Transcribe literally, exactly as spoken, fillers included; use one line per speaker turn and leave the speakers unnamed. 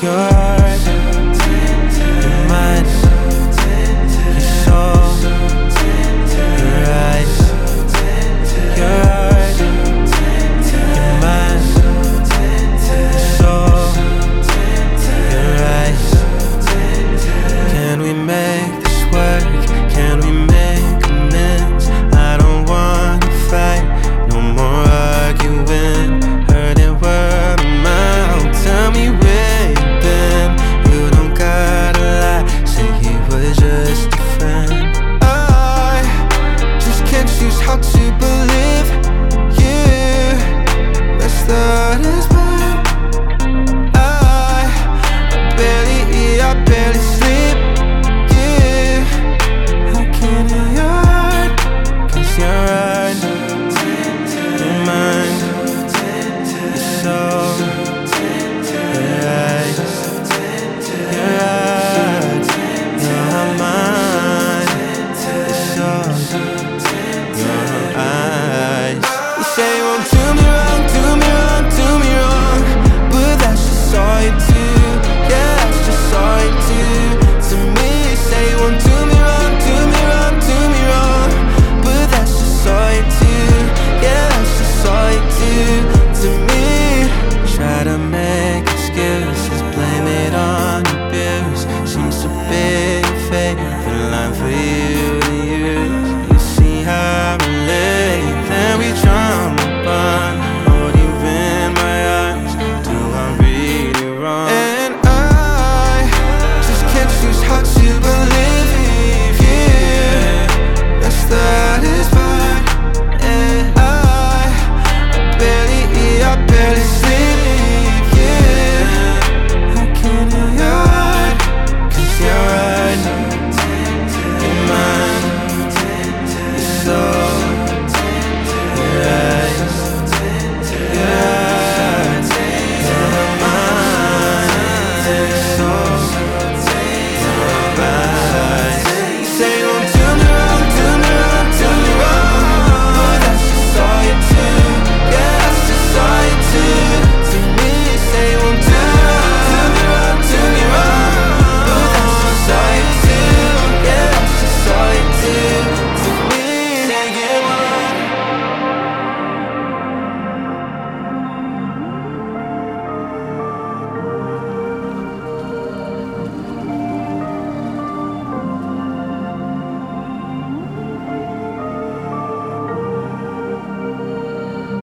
Your heart, your mind, your soul, your eyes. Your heart, your mind, your soul, your eyes. Can we make this work? Can we make amends? I don't wanna fight, no more arguing. Heard it word of mouth. Tell me where you been. You don't gotta lie, say he was just a friend. I just can't choose how to believe you. Let's start as one. I, I barely eat, I barely sleep. You, I can't hear your heart, 'cause your heart, your mind, your soul, your eyes. Your heart, your mind, your soul, your eyes.